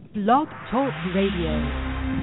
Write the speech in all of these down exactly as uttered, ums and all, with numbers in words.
Blog Talk Radio.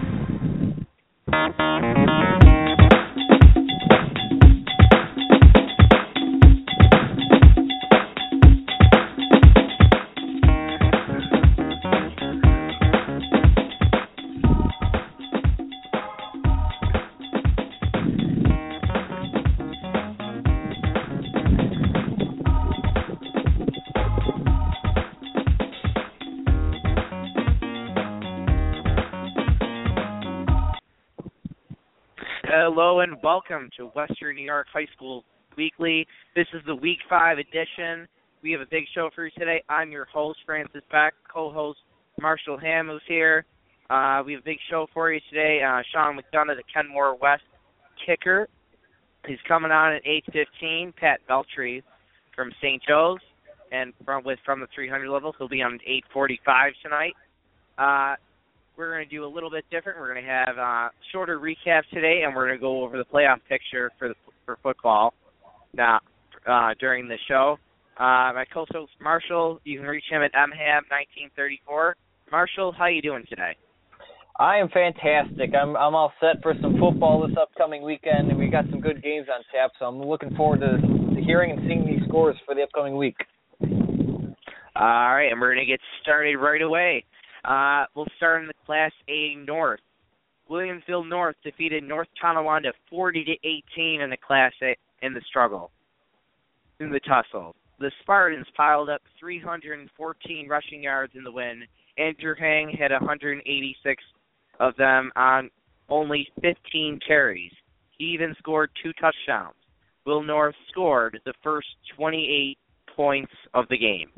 Hello and welcome to Western New York High School Weekly. This is the Week five edition. We have a big show for you today. I'm your host, Francis Beck, co-host Marshall Ham, who's here. Uh, we have a big show for you today. Uh, Sean McDonough, the Kenmore West kicker, he's coming on at eight fifteen. Pat Beltry from Saint Joe's, and from with from the three hundred level, he'll be on eight forty-five tonight. Uh, We're going to do a little bit different. We're going to have uh, shorter recaps today, and we're going to go over the playoff picture for the, for football now uh, during the show. Uh, my co-host Marshall, you can reach him at m ham nineteen thirty-four. Marshall, how you doing today? I am fantastic. I'm I'm all set for some football this upcoming weekend, and we got some good games on tap. So I'm looking forward to, to hearing and seeing these scores for the upcoming week. All right, and we're going to get started right away. Uh, we'll start in the Class A North. Williamsville North defeated North Tonawanda forty to eighteen in the Class A in the struggle, in the tussle. The Spartans piled up three hundred fourteen rushing yards in the win. Andrew Hang had one hundred eighty-six of them on only fifteen carries. He even scored two touchdowns. Will North scored the first twenty-eight points of the game.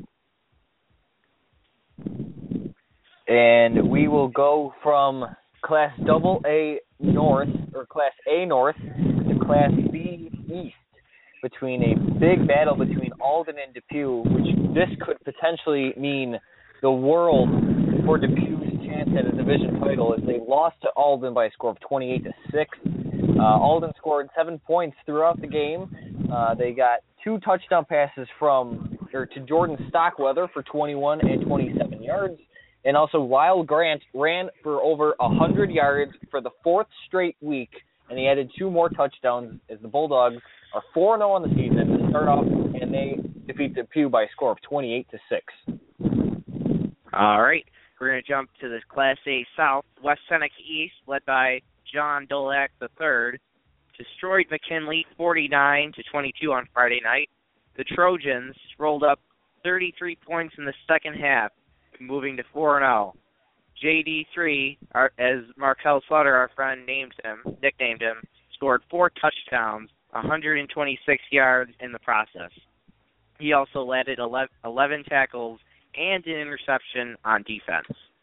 And we will go from Class Double A North, or Class A North, to Class B East, between a big battle between Alden and Depew, which this could potentially mean the world for Depew's chance at a division title, as they lost to Alden by a score of twenty-eight to six. Uh, Alden scored seven points throughout the game. Uh, they got two touchdown passes from or to Jordan Stockweather for twenty-one and twenty-seven yards. And also, Lyle Grant ran for over one hundred yards for the fourth straight week, and he added two more touchdowns as the Bulldogs are four and oh on the season to start off, and they defeat Depew by a score of twenty-eight to six. All right. We're going to jump to the Class A South. West Seneca East, led by John Dolak the third, destroyed McKinley forty-nine to twenty-two on Friday night. The Trojans rolled up thirty-three points in the second half, moving to four and oh. J D three, our, as Markel Slaughter, our friend, named him, nicknamed him, scored four touchdowns, one hundred twenty-six yards in the process. He also led eleven, eleven tackles and an interception on defense.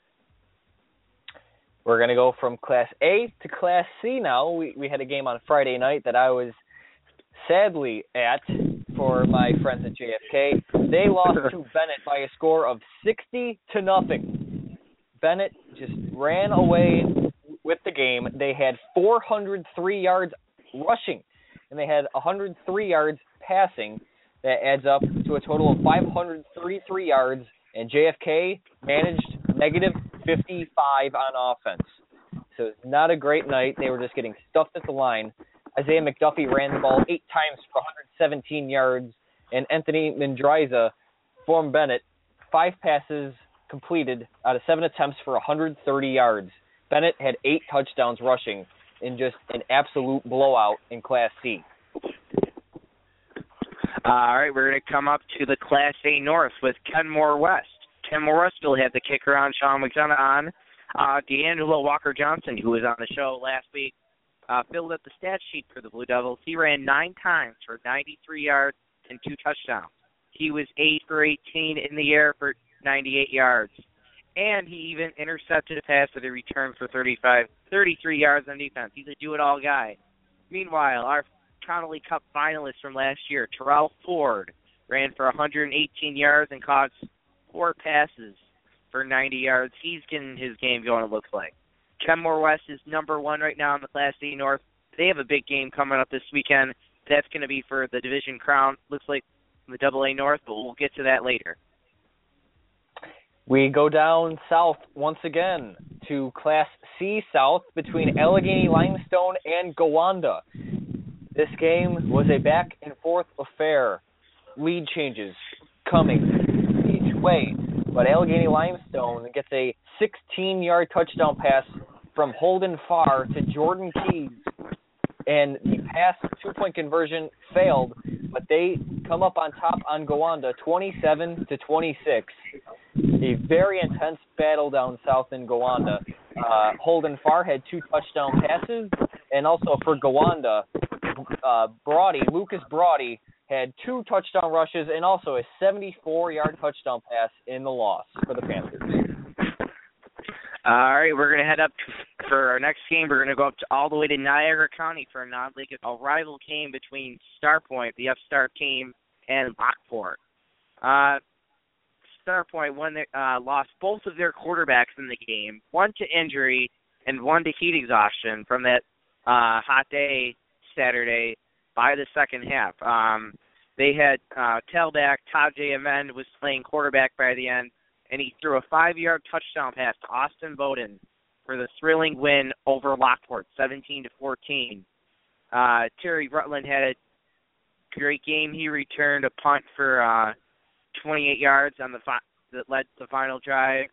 We're going to go from Class A to Class C now. We, we had a game on Friday night that I was sadly at for my friends at J F K. They lost to Bennett by a score of sixty to nothing. Bennett just ran away with the game. They had four hundred three yards rushing, and they had one hundred three yards passing. That adds up to a total of five hundred thirty-three yards, and J F K managed negative fifty-five on offense. So it's not a great night. They were just getting stuffed at the line. Isaiah McDuffie ran the ball eight times for one hundred seventeen yards, and Anthony Mendriza from Bennett, five passes completed out of seven attempts for one hundred thirty yards. Bennett had eight touchdowns rushing in just an absolute blowout in Class C. All right, we're going to come up to the Class A North with Kenmore West. Kenmore West still had the kicker on, Sean McDonough on. Uh, D'Angelo Walker-Johnson, who was on the show last week, Uh, filled up the stat sheet for the Blue Devils. He ran nine times for ninety-three yards and two touchdowns. He was eight for eighteen in the air for ninety-eight yards. And he even intercepted a pass that he returned for thirty-five, thirty-three yards on defense. He's a do-it-all guy. Meanwhile, our Connolly Cup finalist from last year, Terrell Ford, ran for one hundred eighteen yards and caught four passes for ninety yards. He's getting his game going, it looks like. Kenmore West is number one right now in the Class A North. They have a big game coming up this weekend. That's going to be for the division crown. Looks like the Double A North, but we'll get to that later. We go down south once again to Class C South between Allegheny Limestone and Gowanda. This game was a back-and-forth affair. Lead changes coming each way, but Allegheny Limestone gets a sixteen-yard touchdown pass from Holden Farr to Jordan Keys, and the pass two-point conversion failed, but they come up on top on Gowanda, twenty-seven to twenty-six. A very intense battle down south in Gowanda. Uh, Holden Farr had two touchdown passes, and also for Gowanda, uh, Brody, Lucas Brody, had two touchdown rushes and also a seventy-four-yard touchdown pass in the loss for the Panthers. All right, we're going to head up to, for our next game. We're going to go up to, all the way to Niagara County for a non-league, a rival game between Starpoint, the F-Star team, and Lockport. Uh, Starpoint won their, uh, lost both of their quarterbacks in the game, one to injury and one to heat exhaustion from that uh, hot day Saturday by the second half. Um, they had uh, tailback Todd J. Amend was playing quarterback by the end, and he threw a five-yard touchdown pass to Austin Bowden for the thrilling win over Lockport, seventeen to fourteen. Uh, Terry Rutland had a great game. He returned a punt for uh, twenty-eight yards on the fi- that led to the final drive.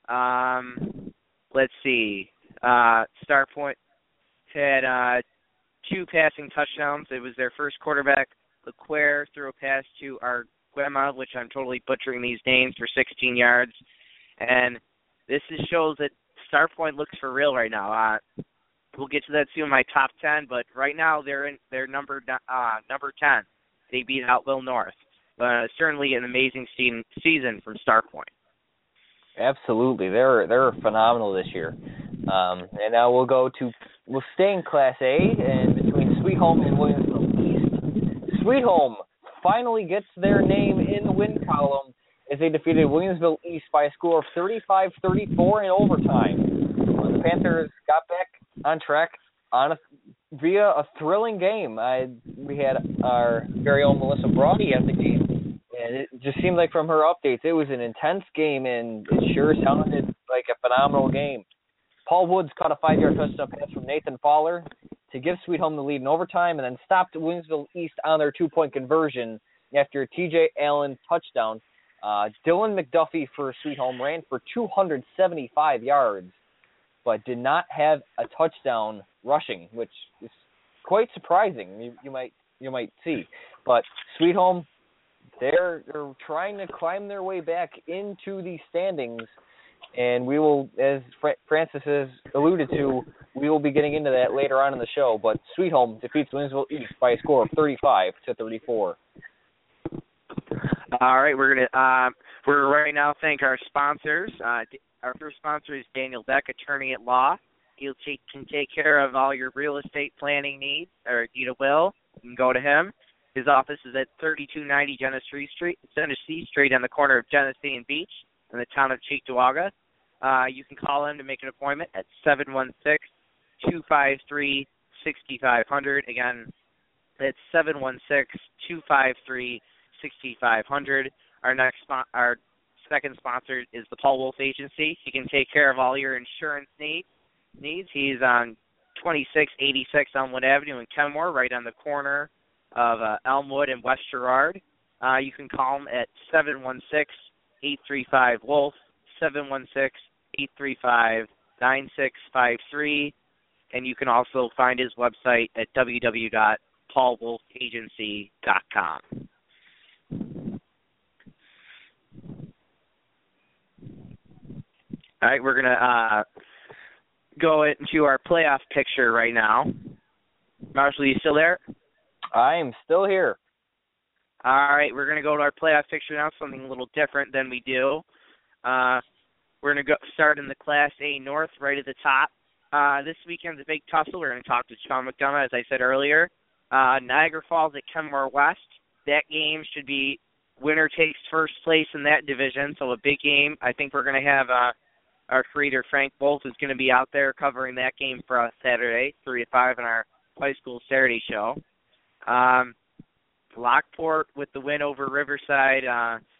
Um, let's see. Uh, Starpoint had uh, two passing touchdowns. It was their first quarterback. LeQuire threw a pass to Arguema, which I'm totally butchering these names, for sixteen yards. And this is, shows that Starpoint looks for real right now. Uh, we'll get to that soon in my top ten, but right now they're in they're number uh, number ten. They beat Outville North. Uh, certainly an amazing season, season from Starpoint. Absolutely, they're they're phenomenal this year. Um, and now we'll go to we'll stay in Class A, and between Sweet Home and Williamsville East. Sweet Home finally gets their name in the win column as they defeated Williamsville East by a score of thirty-five thirty-four in overtime. The Panthers got back on track on a, via a thrilling game. I, we had our very own Melissa Brody at the game, and it just seemed like from her updates it was an intense game, and it sure sounded like a phenomenal game. Paul Woods caught a five-yard touchdown pass from Nathan Fowler to give Sweet Home the lead in overtime, and then stopped Williamsville East on their two-point conversion after a T J Allen touchdown. Uh, Dylan McDuffie for Sweet Home ran for two hundred seventy-five yards, but did not have a touchdown rushing, which is quite surprising. You, you might you might see, but Sweet Home, they're they're trying to climb their way back into the standings, and we will, as Fra- Francis has alluded to, we will be getting into that later on in the show. But Sweet Home defeats Williamsville East by a score of thirty-five to thirty-four. All right, we're gonna uh, we're right now thank our sponsors. Uh, our first sponsor is Daniel Beck, attorney at law. He can take care of all your real estate planning needs, or need a will. You can go to him. His office is at thirty-two ninety Genesee Street, Genesee Street, on the corner of Genesee and Beach, in the town of Cheektowaga. Uh, you can call him to make an appointment at seven one six, two five three, six five zero zero. Again, that's seven one six, two five three, six five zero zero. Our next spon- our second sponsor is the Paul Wolf Agency. He can take care of all your insurance needs. Needs. He's on twenty-six eighty-six Elmwood Avenue in Kenmore, right on the corner of uh, Elmwood and West Girard. Uh, you can call him at seven one six, eight three five, Wolf, seven one six, eight three five, nine six five three, and you can also find his website at w w w dot paul wolf agency dot com. All right, we're going to uh, go into our playoff picture right now. Marshall, you still there? I am still here. All right, we're going to go to our playoff picture now, something a little different than we do. Uh, we're going to go start in the Class A North, right at the top. Uh, this weekend's a big tussle. We're going to talk to Sean McDonough, as I said earlier. Uh, Niagara Falls at Kenmore West. That game should be winner takes first place in that division, so a big game. I think we're going to have uh, our creator, Frank Bolt, is going to be out there covering that game for us Saturday, three to five in our high school Saturday show. Um, Lockport with the win over Riverside. Uh,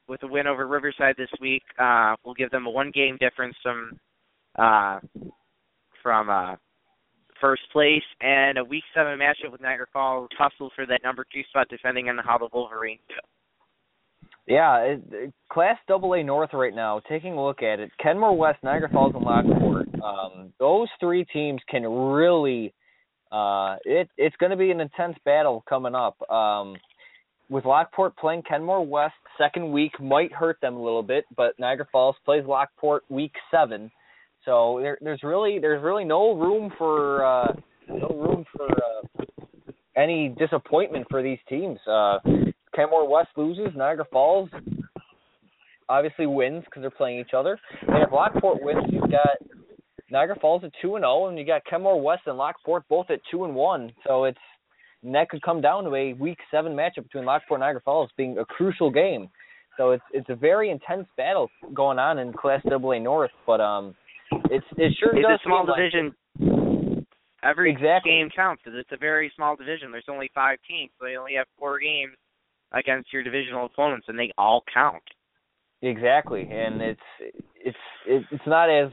with a win over Riverside this week, uh, will give them a one-game difference from uh, from uh, first place, and a Week seven matchup with Niagara Falls tussle for that number two spot, defending on how the Wolverines do. Yeah, it, it, Class double A North right now, taking a look at it, Kenmore West, Niagara Falls, and Lockport, um, those three teams can really, uh, it, it's going to be an intense battle coming up. Um, with Lockport playing Kenmore West, second week might hurt them a little bit, but Niagara Falls plays Lockport week seven. So there, there's really there's really no room for uh, no room for uh, any disappointment for these teams. Uh, Kenmore West loses, Niagara Falls obviously wins because they're playing each other. And if Lockport wins, you've got Niagara Falls at two and zero, and you got Kenmore West and Lockport both at two and one. So it's and that could come down to a Week Seven matchup between Lockport and Niagara Falls being a crucial game. So it's it's a very intense battle going on in Class double A North, but um. It's it sure it's does a small like, division. Every exactly. game counts. It's a very small division. There's only five teams, so they only have four games against your divisional opponents, and they all count. Exactly, and it's it's it's not as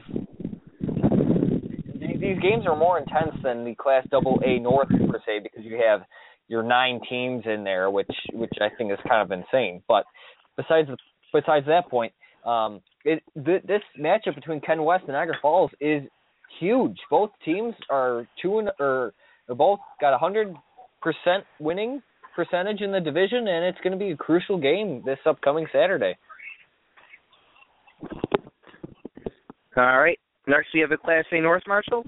these games are more intense than the Class double A North per se, because you have your nine teams in there, which which I think is kind of insane. But besides besides that point. Um, it, th- this matchup between Ken West and Niagara Falls is huge. Both teams are two and or they're both got a hundred percent winning percentage in the division, and it's going to be a crucial game this upcoming Saturday. All right. Next, we have the Class A North, Marshall.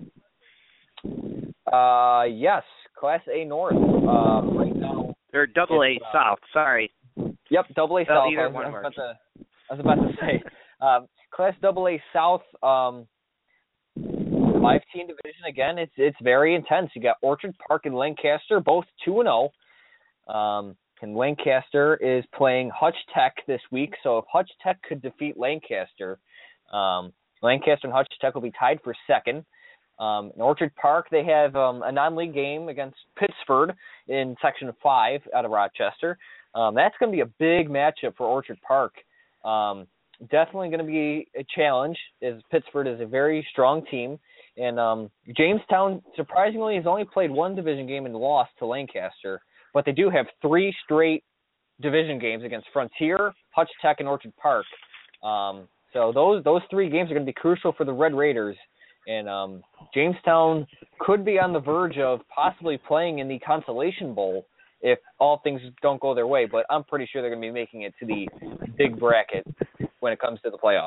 Uh, yes, Class A North. Uh, right now, or Double A uh, South. Sorry. Yep, Double A oh, South. Either I was, one I was works. about to. I was about to say, um, Class double A South, um, five-team division again. It's it's very intense. You got Orchard Park and Lancaster, both two and zero. Um, and Lancaster is playing Hutch Tech this week. So if Hutch Tech could defeat Lancaster, um, Lancaster and Hutch Tech will be tied for second. Um, in Orchard Park, they have um, a non-league game against Pittsford in Section Five out of Rochester. Um, that's going to be a big matchup for Orchard Park. Um, definitely going to be a challenge, as Pittsford is a very strong team. And um, Jamestown, surprisingly, has only played one division game and lost to Lancaster. But they do have three straight division games against Frontier, Hutch Tech, and Orchard Park. Um, so those those three games are going to be crucial for the Red Raiders. And um, Jamestown could be on the verge of possibly playing in the Consolation Bowl if all things don't go their way, but I'm pretty sure they're going to be making it to the big bracket when it comes to the playoffs.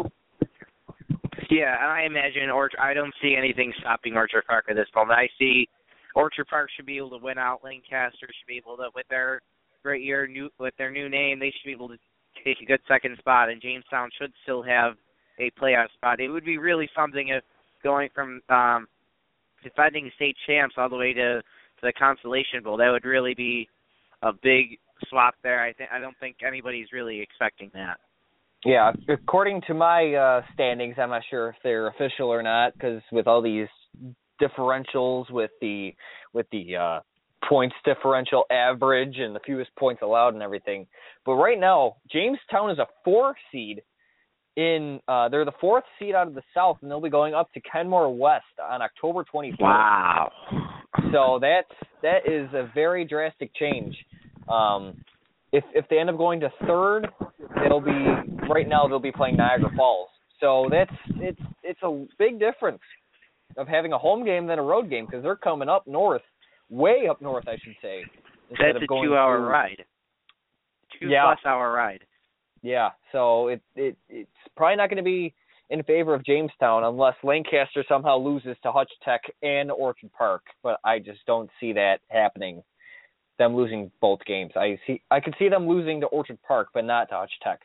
Yeah, and I imagine Orchard. I don't see anything stopping Orchard Park at this moment. I see Orchard Park should be able to win out. Lancaster should be able to, with their great year, new with their new name, they should be able to take a good second spot. And Jamestown should still have a playoff spot. It would be really something if going from um, defending state champs all the way to the Consolation Bowl. That would really be a big swap there. I think I don't think anybody's really expecting that. Yeah, according to my uh, standings, I'm not sure if they're official or not, because with all these differentials, with the with the uh, points differential average and the fewest points allowed and everything. But right now, Jamestown is a four seed. In uh, they're the fourth seed out of the South, and they'll be going up to Kenmore West on October twenty-fourth. Wow. So that's that is a very drastic change. Um, if if they end up going to third, it'll be right now they'll be playing Niagara Falls. So that's it's it's a big difference of having a home game than a road game, because they're coming up north, way up north, I should say. That's a two-hour ride. Two yeah. plus hour ride. Yeah. So it it it's probably not going to be in favor of Jamestown unless Lancaster somehow loses to Hutch Tech and Orchard Park, but I just don't see that happening. Them losing both games. I see. I could see them losing to Orchard Park, but not to Hutch Tech.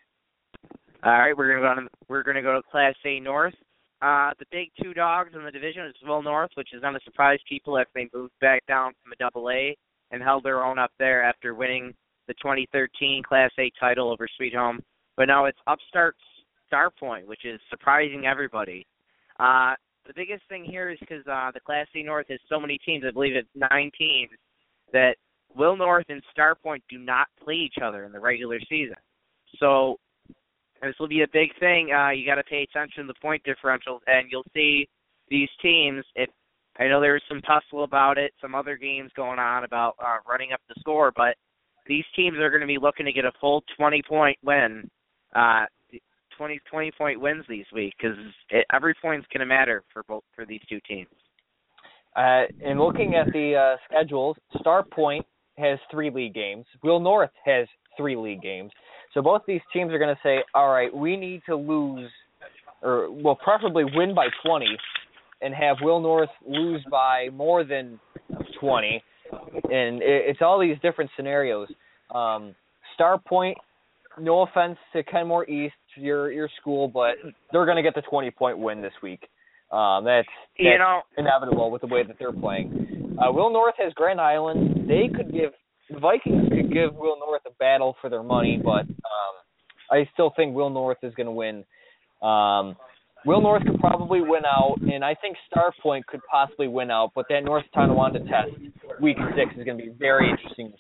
All right, we're gonna go. To, we're gonna go to Class A North. Uh, the big two dogs in the division is Will North, which is going to surprise people if they moved back down from a Double A and held their own up there after winning the twenty thirteen Class A title over Sweet Home. But now it's Upstart Starpoint, which is surprising everybody. Uh, the biggest thing here is because uh, the Class A North has so many teams. I believe it's nine teams. That Will North and Starpoint do not play each other in the regular season. So this will be a big thing. Uh, you got to pay attention to the point differentials, and you'll see these teams. If I know there was some tussle about it, some other games going on about uh, running up the score, but these teams are going to be looking to get a full twenty-point win, uh, twenty, twenty-point wins this week, because every point's going to matter for both for these two teams. Uh, and looking at the uh, schedules, Star Point has three league games. Will North has three league games. So both these teams are going to say, all right, we need to lose, or well, preferably win by twenty, and have Will North lose by more than twenty. And it's all these different scenarios. Um, Star Point, no offense to Kenmore East, your your school, but they're going to get the twenty-point win this week. Um, that's, that's you know, inevitable with the way that they're playing. Uh, Will North has Grand Island. They could give the Vikings could give Will North a battle for their money, but um, I still think Will North is going to win. Um, Will North could probably win out, and I think Star Point could possibly win out, but that North Tonawanda test, week six, is going to be very interesting to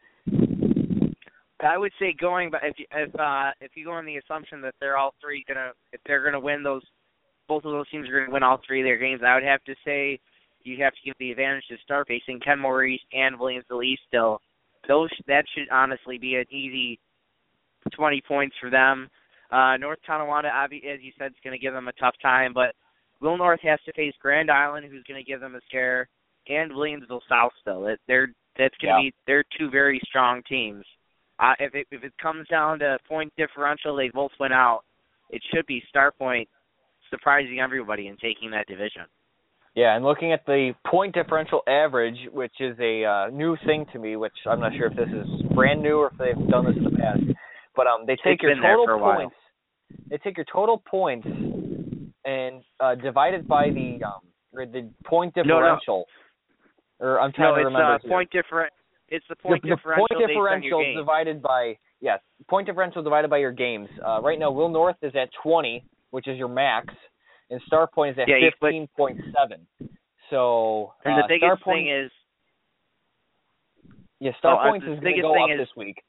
see. I would say going, but if you, if uh, if you go on the assumption that they're all three gonna, if they're gonna win those, both of those teams are gonna win all three of their games, I would have to say you have to give the advantage to Star facing Kenmore East and Williamsville East still. Those that should honestly be an easy twenty points for them. Uh, North Tonawanda, as you said, is going to give them a tough time, but Will North has to face Grand Island, who's going to give them a scare, and Williamsville South still. It, they're that's going to yeah. be they're two very strong teams. Uh, if it if it comes down to point differential, they both went out. It should be Star Point surprising everybody and taking that division. Yeah, and looking at the point differential average, which is a uh, new thing to me, which I'm not sure if this is brand new or if they've done this in the past, but um, they take it's your total points. While. They take your total points and uh, divide it by the um, or the point differential. No, no. Or I'm trying no, to remember. it's uh, point different. It's the point the, differential. The point differential based on your divided by yes, point differential divided by your games. Uh, right now, Will North is at twenty, which is your max. And Star Point is at yeah, fifteen point seven. So and uh, the biggest Star Point, thing is yeah, Star oh, Point uh, is going to go up is, this week,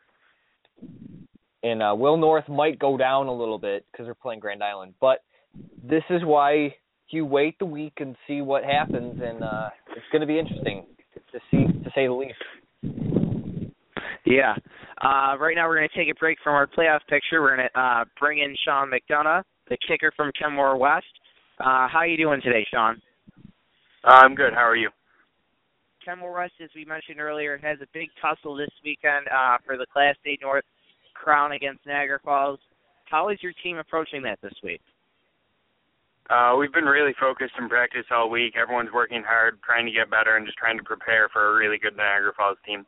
and uh, Will North might go down a little bit because they're playing Grand Island. But this is why you wait the week and see what happens, and uh, it's going to be interesting to see, to say the least. Yeah. Uh, right now we're going to take a break from our playoff picture. We're going to uh, bring in Sean McDonough, the kicker from Kenmore West. Uh, how are you doing today, Sean? Uh, I'm good. How are you? Kenmore West, as we mentioned earlier, has a big tussle this weekend uh, for the Class A North crown against Niagara Falls. How is your team approaching that this week? Uh, we've been really focused in practice all week. Everyone's working hard, trying to get better, and just trying to prepare for a really good Niagara Falls team.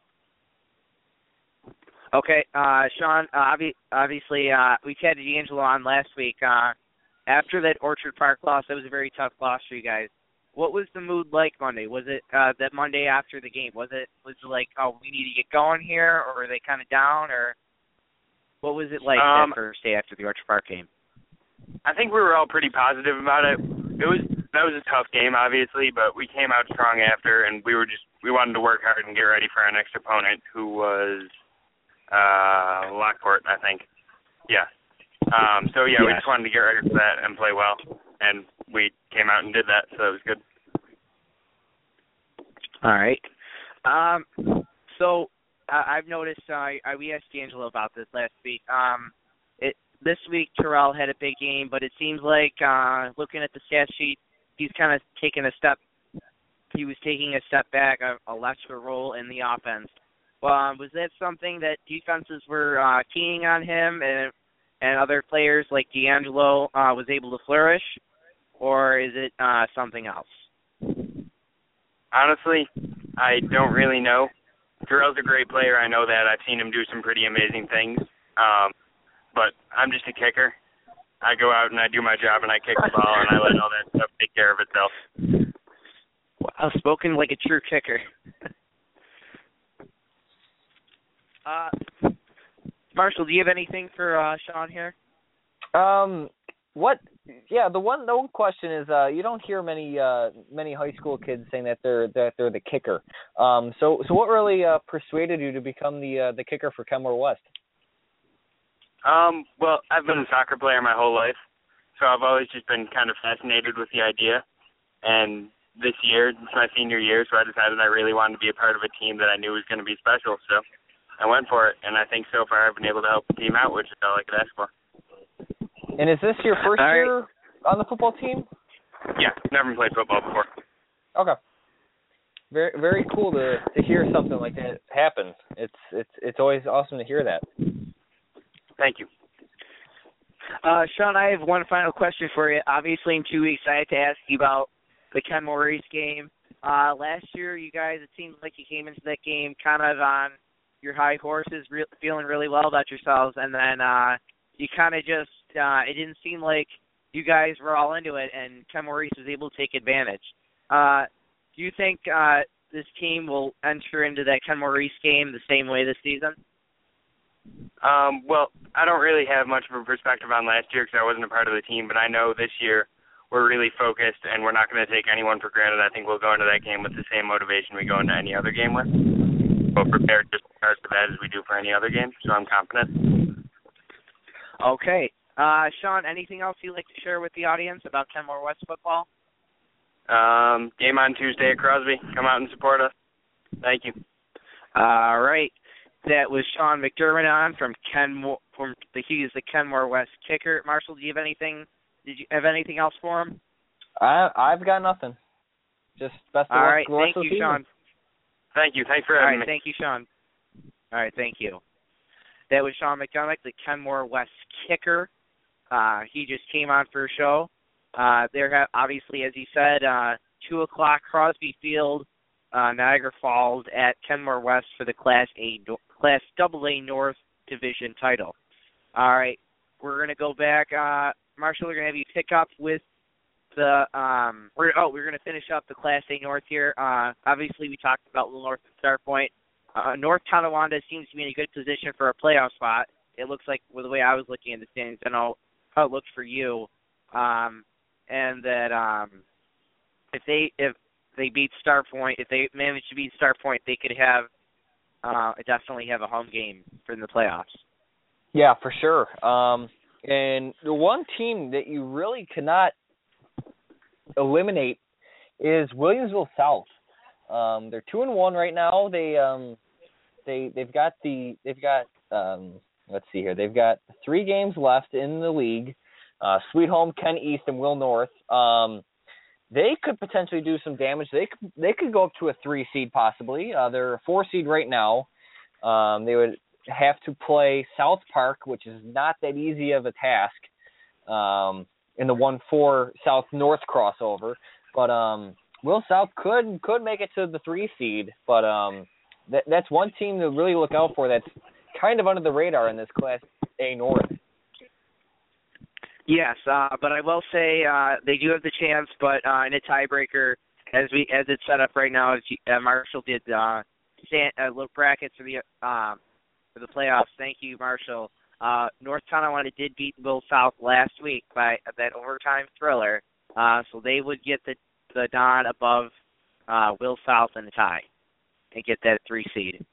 Okay, uh, Sean, uh, obvi- obviously uh, we had D'Angelo on last week. Uh, after that Orchard Park loss, that was a very tough loss for you guys. What was the mood like Monday? Was it uh, that Monday after the game? Was it was it like, oh, we need to get going here, or were they kind of down, or what was it like um, that first day after the Orchard Park game? I think we were all pretty positive about it. It was that was a tough game, obviously, but we came out strong after, and we were just we wanted to work hard and get ready for our next opponent, who was uh, Lockport, I think. Yeah. Um, so yeah, yes. we just wanted to get ready for that and play well, and we came out and did that, so it was good. All right. Um, so uh, I've noticed, uh, I, we asked D'Angelo about this last week. Um, it this week Terrell had a big game, but it seems like uh, looking at the stat sheet, he's kind of taken a step. He was taking a step back, a, a lesser role in the offense. Um, was that something that defenses were uh, keying on him, and and other players like D'Angelo uh, was able to flourish, or is it uh, something else? Honestly, I don't really know. Terrell's a great player. I know that. I've seen him do some pretty amazing things. Um, but I'm just a kicker. I go out and I do my job and I kick the ball and I let all that stuff take care of itself. Wow, spoken like a true kicker. uh, Marshall, do you have anything for uh, Sean here? Um, what? Yeah, the one the one question is uh, you don't hear many uh, many high school kids saying that they're that they're the kicker. Um, so so what really uh, persuaded you to become the uh, the kicker for Kenmore West? Um, well, I've been a soccer player my whole life, so I've always just been kind of fascinated with the idea. And this year, it's my senior year, so I decided I really wanted to be a part of a team that I knew was going to be special. So I went for it, and I think so far I've been able to help the team out, which is all I could ask for. And is this your first All year on the football team? Yeah, never played football before. Okay. Very very cool to, to hear something like that happen. It's it's it's always awesome to hear that. Thank you. Uh, Sean, I have one final question for you. Obviously, in two weeks, I have to ask you about the Ken Maurice game. Uh, last year, you guys, it seemed like you came into that game kind of on your high horses, re- feeling really well about yourselves, and then uh, you kind of just, uh, it didn't seem like you guys were all into it, and Ken Maurice was able to take advantage. Uh, do you think uh, this team will enter into that Ken Maurice game the same way this season? Um, well, I don't really have much of a perspective on last year because I wasn't a part of the team, but I know this year we're really focused and we're not going to take anyone for granted. I think we'll go into that game with the same motivation we go into any other game with. We'll prepare just as hard for that as we do for any other game, so I'm confident. Okay. Uh, Sean, anything else you'd like to share with the audience about Kenmore West football? Um, game on Tuesday at Crosby. Come out and support us. Thank you. All right. That was Sean McDermott on from Kenmore. From the he's the Kenmore West kicker. Marshall, do you have anything? Did you have anything else for him? I I've got nothing. Just best of All luck. right. the rest Thank of you, the season. Sean. Thank you. Thanks for All having right. me. Thank you, Sean. All right. Thank you. That was Sean McDermott, the Kenmore West kicker. Uh, he just came on for a show. Uh, there, obviously, as he said, uh, two o'clock Crosby Field, uh, Niagara Falls at Kenmore West for the Class A, Class Double A North Division title. All right, we're gonna go back. Uh, Marshall, we're gonna have you pick up with the. Um, we're oh, we're gonna finish up the Class A North here. Uh, obviously, we talked about Little North and Star Point. Uh, North Tonawanda seems to be in a good position for a playoff spot. It looks like, with the way I was looking at the standings, I know how it looked for you. Um, and that um, if they if they beat Star Point, if they manage to beat Star Point, they could have uh, definitely have a home game for the playoffs. Yeah, for sure. Um, and the one team that you really cannot eliminate is Williamsville South. Um, they're two and one right now. They um, they they've got the they've got um, let's see here. They've got three games left in the league. Uh, Sweet Home, Ken East, and Will North. Um, they could potentially do some damage. They could, they could go up to a three seed possibly. Uh, they're a four seed right now. Um, they would have to play South Park, which is not that easy of a task, um, in the one four South North crossover. But um, Will South could could make it to the three seed. But um, that, that's one team to really look out for. That's kind of under the radar in this Class A North. Yes, uh, but I will say uh, they do have the chance, but uh, in a tiebreaker, as we as it's set up right now, as you, uh, Marshall did uh, stand, uh, look brackets for the uh, for the playoffs. Thank you, Marshall. Uh, North Tonawanda did beat Will South last week by that overtime thriller, uh, so they would get the the nod above uh, Will South in the tie and get that three seed.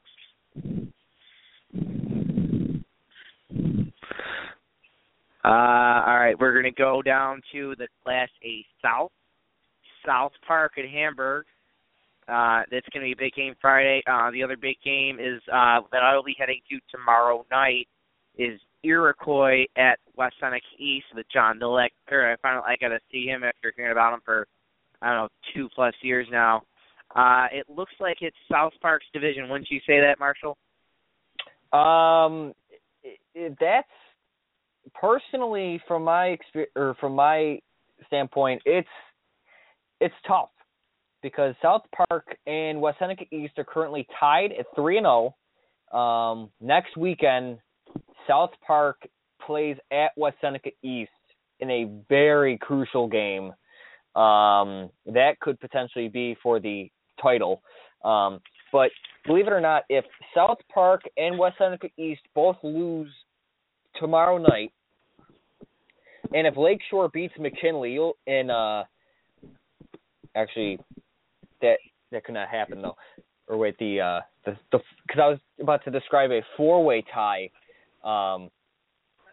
Uh, all right, we're going to go down to the Class A South. South Park at Hamburg. Uh, that's going to be a big game Friday. Uh, the other big game is uh, that I'll be heading to tomorrow night is Iroquois at West Seneca East with John Nilek. I finally I got to see him after hearing about him for, I don't know, two plus years now. Uh, it looks like it's South Park's division. Wouldn't you say that, Marshall? Um, it, it, that's personally from my experience or from my standpoint, it's it's tough because South Park and West Seneca East are currently tied at three and zero. Um, next weekend, South Park plays at West Seneca East in a very crucial game. Um, that could potentially be for the title. Um, but believe it or not, if South Park and West Seneca East both lose tomorrow night, and if Lakeshore beats McKinley, you'll in uh, actually that that could not happen though. Or wait, the uh, the because I was about to describe a four-way tie. Um,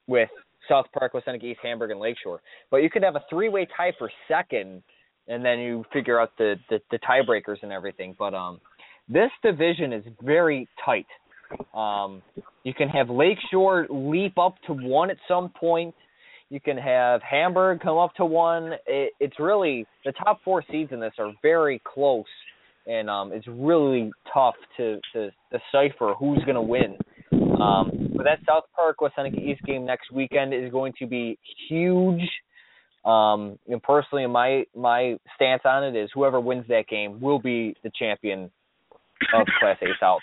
with South Park, West Seneca East, Hamburg, and Lakeshore. But you could have a three-way tie for second, and then you figure out the, the, the tiebreakers and everything. But um, this division is very tight. Um, you can have Lakeshore leap up to one at some point. You can have Hamburg come up to one. It, it's really, the top four seeds in this are very close, and um, it's really tough to, to decipher who's going to win. Um, but that South Park West Seneca East game next weekend is going to be huge. Um, and personally, my my stance on it is whoever wins that game will be the champion of Class A South.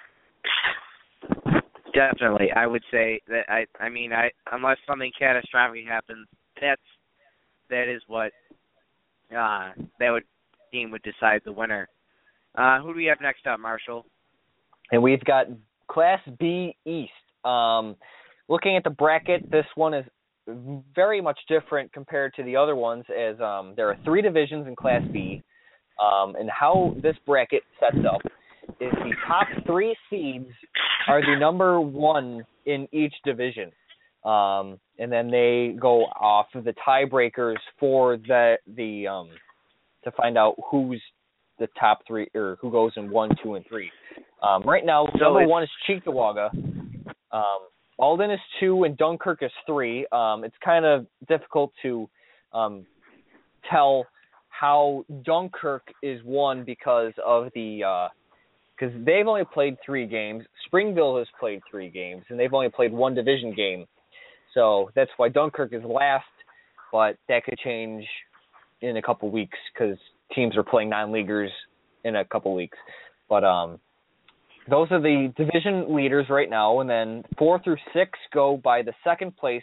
Definitely, I would say that. I I mean, I unless something catastrophic happens, that's that is what uh, that would team would decide the winner. Uh, who do we have next up, Marshall? And we've got Class B East. Um, looking at the bracket, this one is very much different compared to the other ones, as um, there are three divisions in Class B. Um, and how this bracket sets up is the top three seeds are the number one in each division. Um, and then they go off of the tiebreakers for the the um, to find out who's the top three, or who goes in one, two, and three. Um, right now, so number one is Cheektowaga. Um, Alden is two, and Dunkirk is three. Um, it's kind of difficult to um, tell how Dunkirk is one because of the because uh, they've only played three games. Springville has played three games, and they've only played one division game. So that's why Dunkirk is last, but that could change in a couple weeks because teams are playing non-leaguers in a couple weeks. But um, those are the division leaders right now, and then four through six go by the second place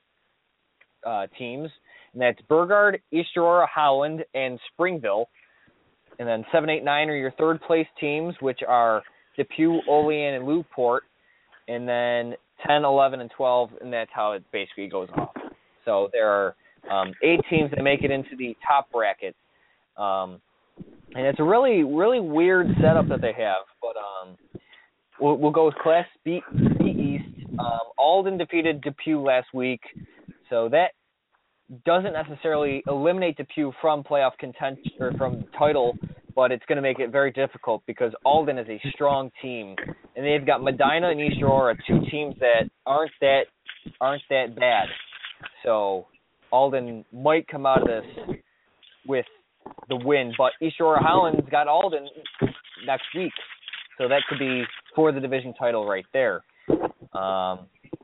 uh, teams, and that's Burgard, East Aurora, Howland, and Springville. And then seven, eight, nine are your third place teams, which are Depew, Olean, and Lew-Port. And then ten, eleven, and twelve, and that's how it basically goes off. So there are um, eight teams that make it into the top bracket. Um, and it's a really, really weird setup that they have. But um, we'll, we'll go with Class B, B East. Um, Alden defeated Depew last week, so that doesn't necessarily eliminate Depew from playoff contention or from title, but it's going to make it very difficult because Alden is a strong team, and they've got Medina and East Aurora, two teams that aren't that aren't that bad. So Alden might come out of this with the win, but East Aurora Howland's got Alden next week, so that could be for the division title right there. Um,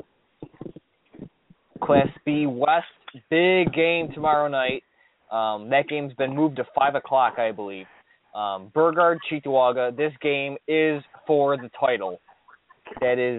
Class B West, big game tomorrow night. Um, that game's been moved to five o'clock, I believe. Um, Burgard, Cheektowaga, this game is for the title. That is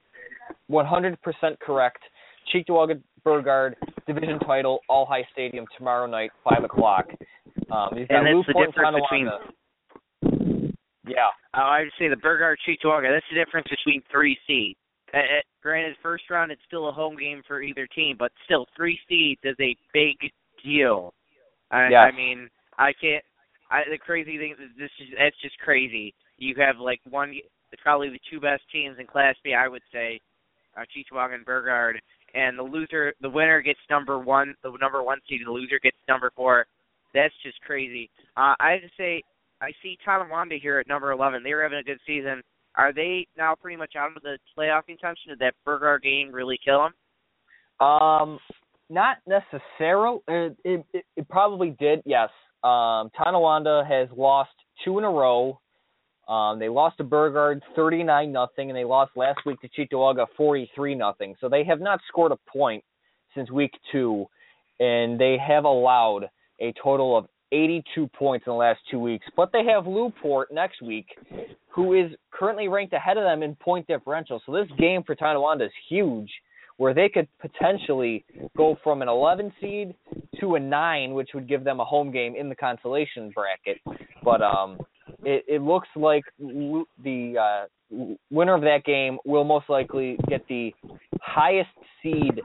one hundred percent correct. Cheektowaga, Burgard, division title, All High Stadium tomorrow night, five o'clock. Um, you've got and that's the Lew-Port difference and between. Yeah. Uh, I would say the Burgard, Cheektowaga. That's the difference between three seeds. Uh, uh, granted, first round it's still a home game for either team, but still three seeds is a big deal. I, yes. I mean, I can't. I, the crazy thing is this is that's just crazy. You have like one, probably the two best teams in Class B, I would say, uh, Cheektowaga and Burgard, and the loser, the winner gets number one, the number one seed, the loser gets number four. That's just crazy. Uh, I have to say, I see Tonawanda here at number eleven. They were having a good season. Are they now pretty much out of the playoff contention? Did that Burgard game really kill them? Um, not necessarily. It, it, it, it probably did, yes. Um, Tonawanda has lost two in a row. Um, they lost to Burgard thirty-nine nothing, and they lost last week to Cheektowaga forty-three nothing. So they have not scored a point since week two, and they have allowed a total of eighty-two points in the last two weeks. But they have Lew-Port next week, who is currently ranked ahead of them in point differential. So this game for Tonawanda is huge, where they could potentially go from an eleven seed to a nine, which would give them a home game in the consolation bracket. But um, it, it looks like the uh, winner of that game will most likely get the highest seed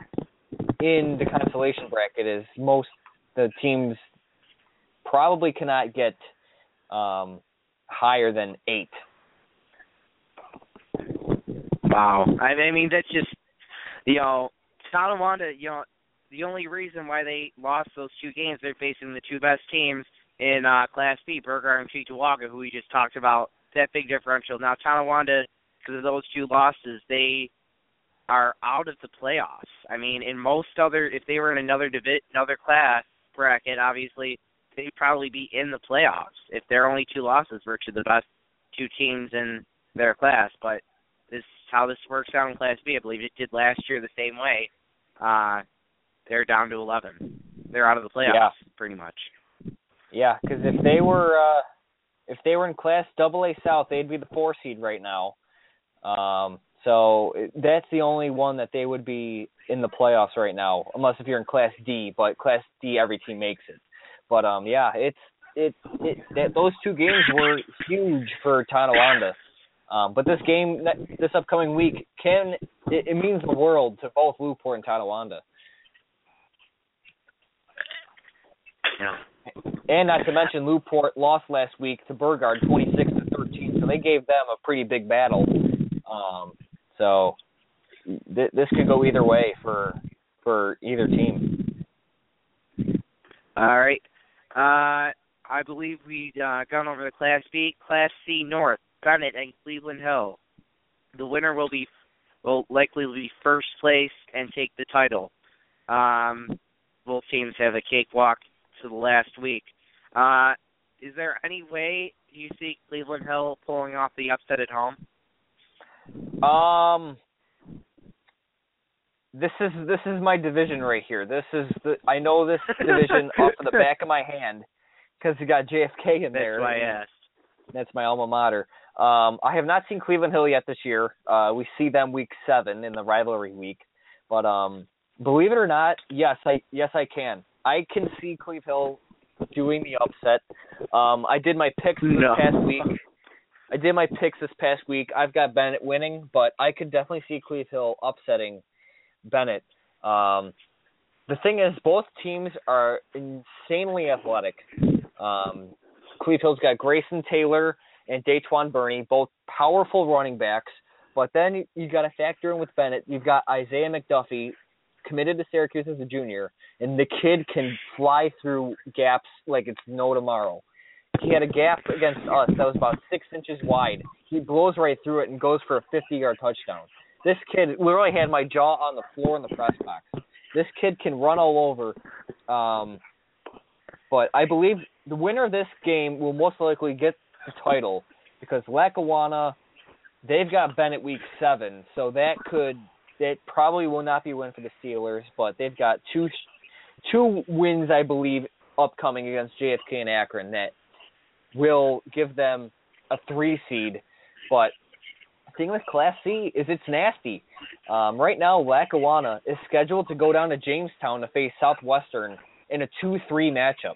in the consolation bracket, as most the teams probably cannot get um, higher than eight. Wow. I mean, that's just, you know, Tonawanda, you know, the only reason why they lost those two games, they're facing the two best teams in uh, Class B, Burgard and Cheektowaga, who we just talked about, that big differential. Now, Tonawanda, because of those two losses, they are out of the playoffs. I mean, in most other, if they were in another divi- another class bracket, obviously, they'd probably be in the playoffs if their only two losses were to the best two teams in their class. But this is how this works out in Class B. I believe it did last year the same way. Uh, they're down to eleven. They're out of the playoffs, yeah. pretty much. Yeah, because if they were uh, if they were in Class Double A South, they'd be the four seed right now. Um, so it, that's the only one that they would be in the playoffs right now, unless if you're in Class D. But Class D, every team makes it. But um, yeah, it's it it that, those two games were huge for Tonawanda. Um, but this game, this upcoming week, can it, it means the world to both Lew-Port and Tonawanda. Yeah. And not to mention, Lew-Port lost last week to Burgard, twenty-six to thirteen. So they gave them a pretty big battle. Um, so th- this could go either way for for either team. All right. Uh, I believe we've uh, gone over the Class B, Class C North, Bennett and Cleveland Hill. The winner will be will likely be first place and take the title. Um, both teams have a cakewalk to the last week. Uh, is there any way you see Cleveland Hill pulling off the upset at home? Um, this is this is my division right here. This is the I know this division off of the back of my hand because you got J F K in there. That's why I asked. That's my alma mater. Um, I have not seen Cleveland Hill yet this year. Uh, we see them week seven in the rivalry week, but um, believe it or not, yes, I yes I can. I can see Cleve Hill doing the upset. Um, I did my picks no. this past week. I did my picks this past week. I've got Bennett winning, but I could definitely see Cleve Hill upsetting Bennett. Um, the thing is, both teams are insanely athletic. Um, Cleve Hill's got Grayson Taylor and Daytwan Burney, both powerful running backs. But then you, you got to factor in with Bennett. You've got Isaiah McDuffie, committed to Syracuse as a junior, and the kid can fly through gaps like it's no tomorrow. He had a gap against us that was about six inches wide. He blows right through it and goes for a fifty-yard touchdown. This kid literally had my jaw on the floor in the press box. This kid can run all over. Um, but I believe the winner of this game will most likely get the title because Lackawanna, they've got Bennett week seven, so that could that probably will not be a win for the Steelers, but they've got two two wins, I believe, upcoming against J F K and Akron that will give them a three seed. But the thing with Class C is it's nasty. Um, right now, Lackawanna is scheduled to go down to Jamestown to face Southwestern in a two three matchup.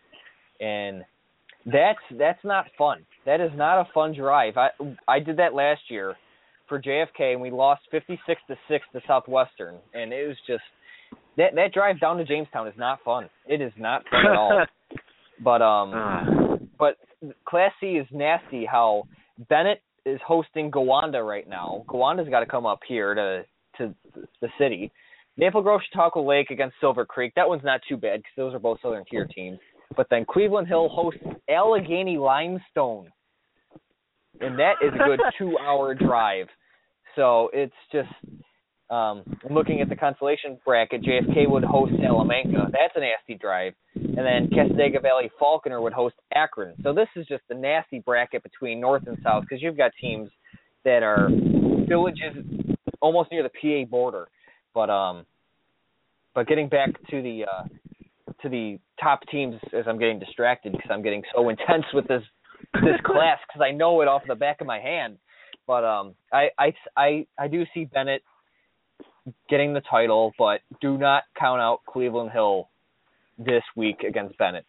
And that's that's not fun. That is not a fun drive. I I did that last year for J F K, and we lost fifty-six to six to Southwestern. And it was just that that drive down to Jamestown is not fun. It is not fun at all. But um, but Class C is nasty. How Bennett is hosting Gowanda right now. Gowanda's got to come up here to to the city. Maple Grove, Chautauqua Lake against Silver Creek. That one's not too bad because those are both Southern Tier teams. But then Cleveland Hill hosts Allegheny Limestone, and that is a good two-hour drive. So it's just um, looking at the consolation bracket, J F K would host Salamanca. That's a nasty drive. And then Cassadaga Valley Falconer would host Akron. So this is just a nasty bracket between North and South because you've got teams that are villages almost near the P A border. But um, but getting back to the uh, to the top teams as I'm getting distracted because I'm getting so intense with this this class because I know it off the back of my hand. But um, I, I, I, I do see Bennett getting the title, but do not count out Cleveland Hill this week against Bennett.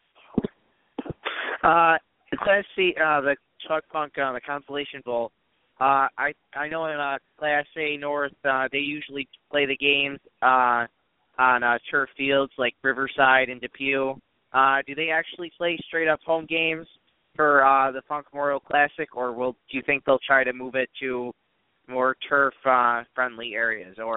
Uh, Class C, uh, the Chuck Punk, uh, the Consolation Bowl. Uh, I I know in uh, Class A North, uh, they usually play the games uh, on uh, turf fields like Riverside and Depew. Uh, do they actually play straight up home games for uh, the Funk Memorial Classic, or will do you think they'll try to move it to more turf uh, friendly areas, or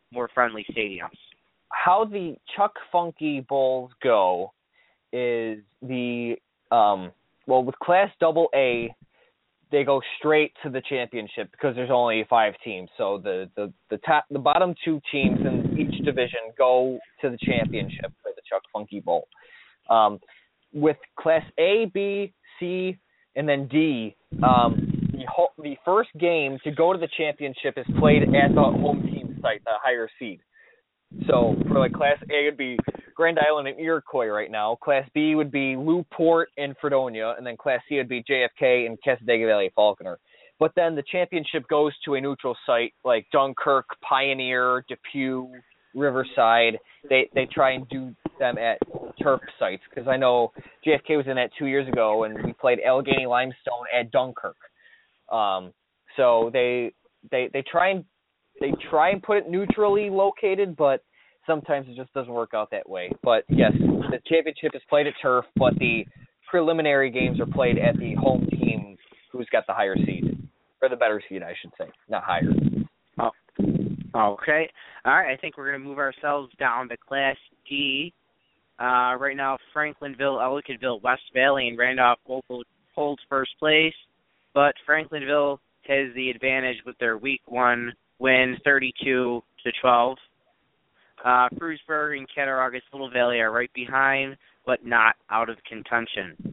more friendly stadiums. How the Chuck Funky Bowls go is the um, well with Class Double A, they go straight to the championship because there's only five teams. So the the the top the bottom two teams in each division go to the championship for the Chuck Funky Bowl. Um, with Class A, B, C, and then D, um, the ho- the first game to go to the championship is played at the home team site, the higher seed. So for like Class A, it would be Grand Island and Iroquois right now. Class B would be Newport and Fredonia, and then Class C would be J F K and Cassadaga Valley Falconer. But then the championship goes to a neutral site like Dunkirk, Pioneer, Depew, Riverside. They they try and do them at turf sites because I know J F K was in that two years ago, and we played Allegheny Limestone at Dunkirk. Um, so they they they try and they try and put it neutrally located, but sometimes it just doesn't work out that way. But yes, the championship is played at turf, but the preliminary games are played at the home team who's got the higher seed, or the better seed, I should say, not higher. Oh, okay. All right, I think we're going to move ourselves down to Class D. Uh, right now, Franklinville, Ellicottville, West Valley, and Randolph both hold first place, but Franklinville has the advantage with their week one win, thirty-two to twelve. Uh, Frewsburg and Cattaraugus Little Valley are right behind, but not out of contention.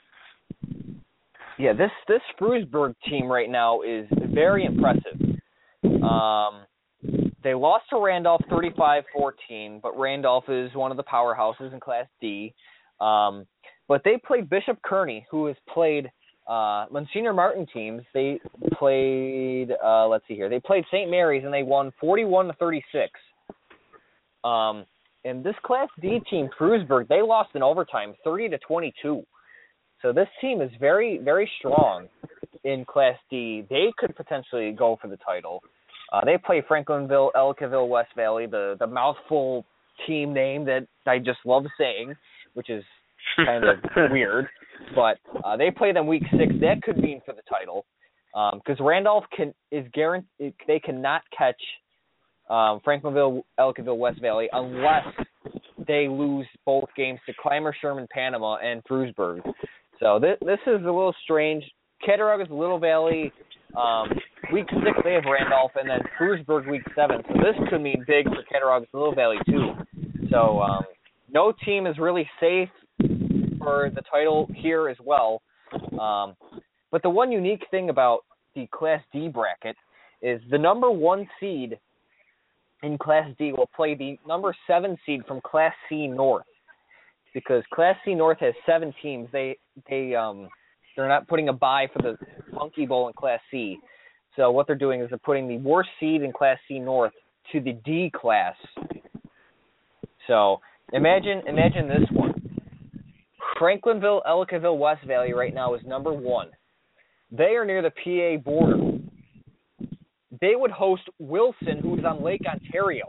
Yeah, this this Frewsburg team right now is very impressive. Um, they lost to Randolph thirty-five fourteen, but Randolph is one of the powerhouses in Class D. Um, but they played Bishop Kearney, who has played uh, Monsignor Martin teams. They played, uh, let's see here, they played Saint Mary's, and they won forty-one to thirty-six. Um, and this Class D team, Frewsburg, they lost in overtime, thirty to twenty-two. So this team is very, very strong in Class D. They could potentially go for the title. Uh, they play Franklinville, Ellicottville, West Valley, the, the mouthful team name that I just love saying, which is kind of weird. But uh, they play them week six. That could mean for the title because um, Randolph can is guaranteed they cannot catch um, Franklinville, Ellicottville, West Valley unless they lose both games to Clymer, Sherman, Panama, and Frewsburg. So this, this is a little strange. Cattaraugus, Little Valley, um, week six they have Randolph, and then Frewsburg week seven. So this could mean big for Cattaraugus, Little Valley too. So um, no team is really safe for the title here as well. Um, but the one unique thing about the Class D bracket is the number one seed in Class D will play the number seven seed from Class C North. Because Class C North has seven teams, they they um they're not putting a bye for the Funky Bowl in Class C. So what they're doing is they're putting the worst seed in Class C North to the D class. So imagine imagine this one. Franklinville, Ellicottville, West Valley right now is number one. They are near the P A border. They would host Wilson, who is on Lake Ontario.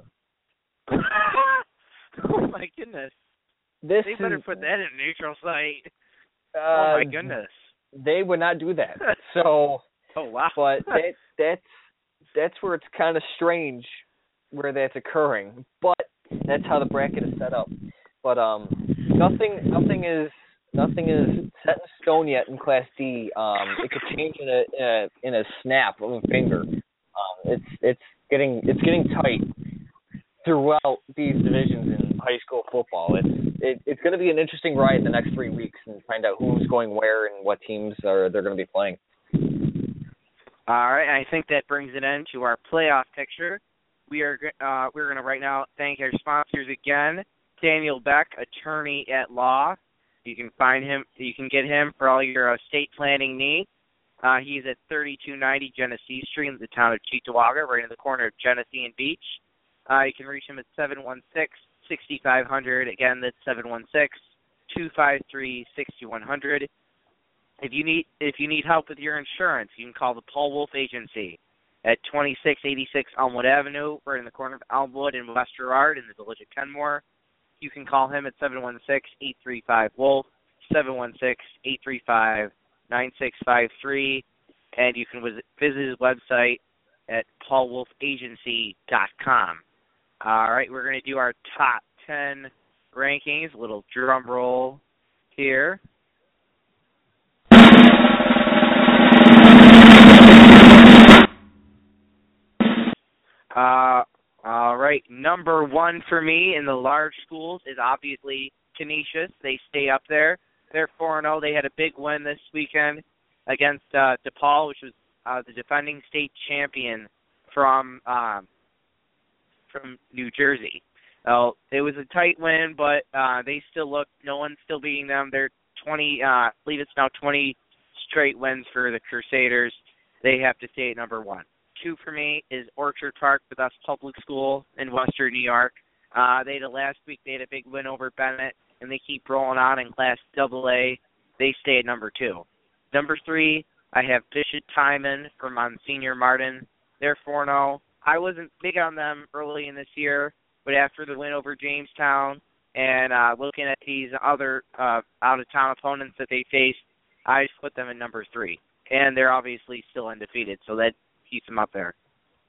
Oh my goodness. This they better is, put that in a neutral site. Uh, oh my goodness. They would not do that. So, oh wow. But that that's that's where it's kind of strange where that's occurring. But that's how the bracket is set up. But um, nothing nothing is nothing is set in stone yet in Class D. Um, it could change in a in a, in a snap of a finger. Um, it's it's getting it's getting tight throughout these divisions in high school football. It's it, it's going to be an interesting ride the next three weeks and find out who's going where and what teams are they're going to be playing. All right, I think that brings it end to our playoff picture. We are uh, we're going to right now thank our sponsors again. Daniel Beck, attorney at law. You can find him. You can get him for all your uh, estate planning needs. Uh, he's at thirty-two ninety Genesee Street in the town of Cheektowaga, right in the corner of Genesee and Beach. Uh, you can reach him at seven one six, six five zero zero. Again, that's seven one six, two five three, six one zero zero. If you need if you need help with your insurance, you can call the Paul Wolf Agency at twenty-six eighty-six Elmwood Avenue, right in the corner of Elmwood and West Girard in the village of Kenmore. You can call him at seven one six, eight three five, WOLF, seven one six, eight three five, nine six five three, and you can visit, visit his website at paul wolf agency dot com. All right, we're going to do our top ten rankings. A little drum roll here. Uh, all right, number one for me in the large schools is obviously Canisius. They stay up there. They're four and oh. They had a big win this weekend against uh, DePaul, which was uh, the defending state champion from um, from New Jersey. Uh, it was a tight win, but uh, they still look. No one's still beating them. They're twenty. Uh, I believe it's now twenty straight wins for the Crusaders. They have to stay at number one. Two for me is Orchard Park, the best public school in Western New York. Uh, they had last week. They had a big win over Bennett, and they keep rolling on in Class double A. They stay at number two. Number three, I have Bishop Timon from Monsignor Martin. They're four and oh. I wasn't big on them early in this year, but after the win over Jamestown and uh, looking at these other uh, out-of-town opponents that they faced, I just put them in number three. And they're obviously still undefeated, so that keeps them up there.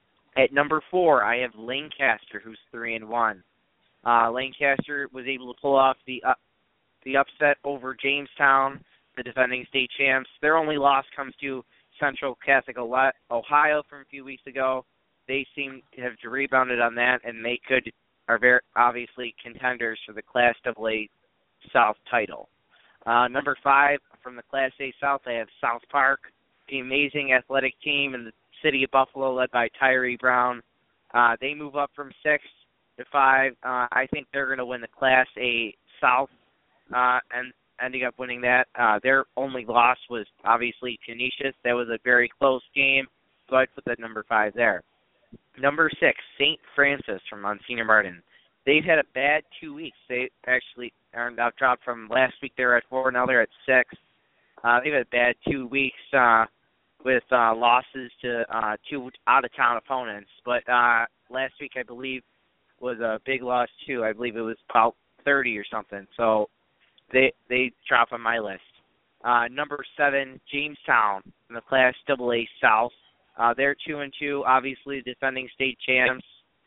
At number four, I have Lancaster, who's three and one. Uh, Lancaster was able to pull off the uh, the upset over Jamestown, the defending state champs. Their only loss comes to Central Catholic Ohio from a few weeks ago. They seem to have rebounded on that, and they could are very obviously contenders for the Class double A South title. Uh, number five from the Class A South, I have South Park, the amazing athletic team in the city of Buffalo, led by Tyree Brown. Uh, they move up from six to five. Uh, I think they're going to win the Class A South, uh, and ending up winning that. Uh, their only loss was obviously Canisius. That was a very close game, so I'd put that number five there. Number six, Saint Francis from Monsignor Martin. They've had a bad two weeks. They actually are now dropped from last week. They were at four, now they're at six. Uh, they've had a bad two weeks uh, with uh, losses to uh, two out-of-town opponents. But uh, last week, I believe, was a big loss, too. I believe it was about thirty or something. So they they drop on my list. Uh, number seven, Jamestown in the Class double A South. Uh, they're two and two, obviously defending state champs.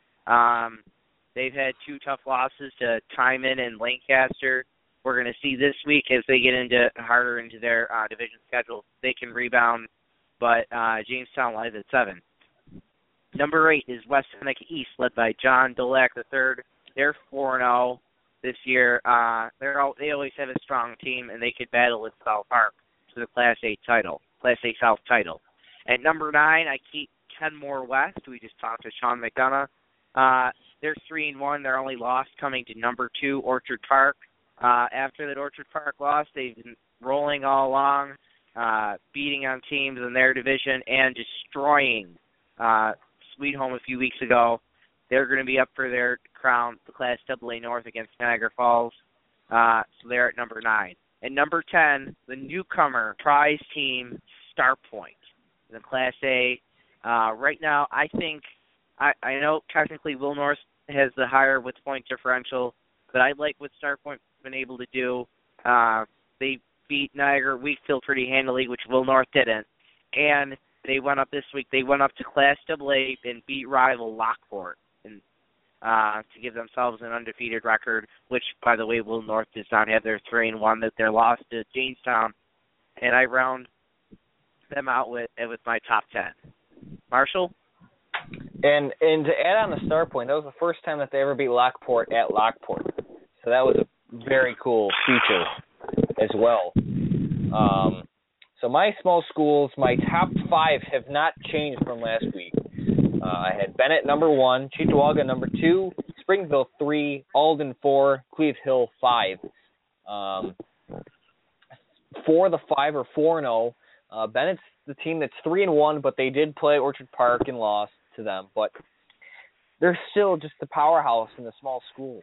Um, they've had two tough losses to Timon and Lancaster. We're going to see this week as they get into harder into their uh, division schedule, they can rebound. But uh, Jamestown lies at seven. Number eight is West Seneca East, led by John Dolak the third. They're four and zero this year. Uh, they're all, they always have a strong team, and they could battle with South Park for the Class A title, Class A South title. At number nine, I keep Kenmore West. We just talked to Sean McDonough. Uh, they're three and one. Their only loss coming to number two, Orchard Park. Uh, after that Orchard Park loss, they've been rolling all along, uh, beating on teams in their division and destroying uh, Sweet Home a few weeks ago. They're going to be up for their crown, the Class double A North against Niagara Falls. Uh, so they're at number nine. At number ten, the newcomer prize team, Star Point. The Class A. Uh, right now, I think, I, I know technically Will North has the higher with point differential, but I like what Star Point been able to do. Uh, they beat Niagara Wheatfield pretty handily, which Will North didn't, and they went up this week. They went up to Class double A and beat rival Lockport and, uh, to give themselves an undefeated record, which, by the way, Will North does not have their three and one, that they're lost to Jamestown, and I round them out with with my top ten. Marshall? And and to add on the Star Point, that was the first time that they ever beat Lockport at Lockport. So that was a very cool feature as well. Um, so my small schools, my top five have not changed from last week. Uh, I had Bennett number one, Cheektowaga number two, Springville three, Alden four, Cleve Hill five. Um, four of the five are four and zero. Uh, Bennett's the team that's three and one, but they did play Orchard Park and lost to them. But they're still just the powerhouse in the small schools.